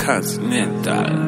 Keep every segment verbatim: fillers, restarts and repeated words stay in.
Continental.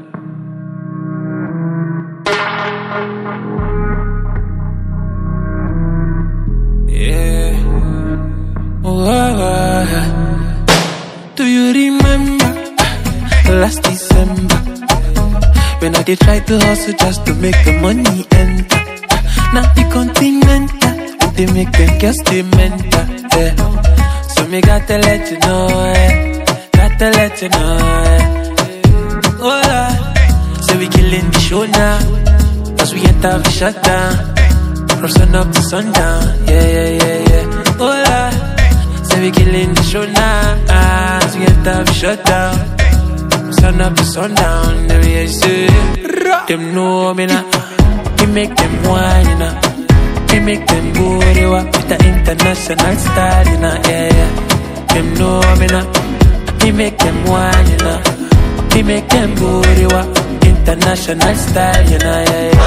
Yeah. Oh, oh, oh. Do you remember last December when I did try to hustle just to make the money enter? Now the continental, they make them girls they mental. Yeah. So me gotta let you know, yeah. Gotta let you know, yeah. Oh Lord, so we killing the show now, cause we enter the shutdown. From sun up to sundown, yeah, yeah, yeah, yeah. Oh Lord, so we killing the show now, cause we enter the shutdown. From sun up to sundown, yeah, yeah, yeah. Them know me now, we make them whine, you know. We make them booty walk with the international style, you know, yeah, yeah. Them know me now. We make them whine, you know. We make them booty walk international style, you know, yeah, yeah.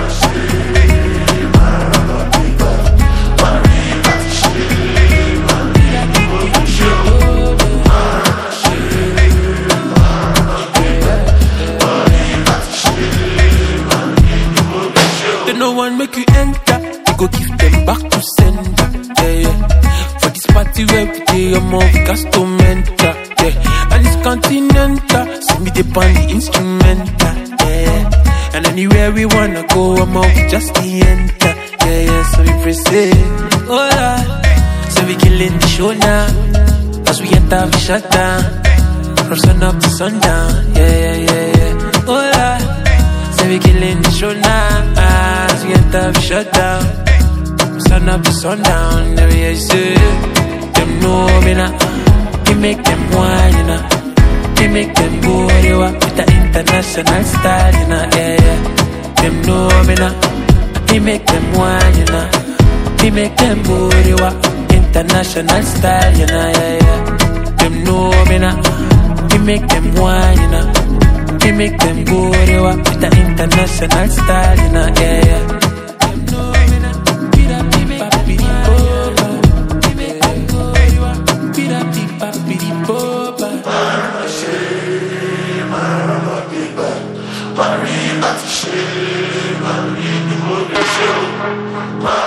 Then no one make you enter. Go give them back to sender, yeah, yeah. For this party where we day, I'm off gas to mentor, yeah. And it's continental, see me dip on the instrumental, yeah. And anywhere we wanna go, I'm off just the enter, yeah, yeah. So we proceed, oh Lord, so we killing the show now, as we enter the shutdown. From sun up to sundown, yeah, yeah, yeah, yeah. Oh Lord, so we killing the show now, as we enter the shutdown. Sun up to sundown, every year you see them know me now. We make them whine, you know. We make them booty walk with the international style, you know, yeah, yeah. Them know me now. We make them whine, you know. We make them booty walk international style, you know, yeah, yeah. Them know me now. We make them whine, you know. We make them booty walk with the international style, you know, yeah, yeah. Marina,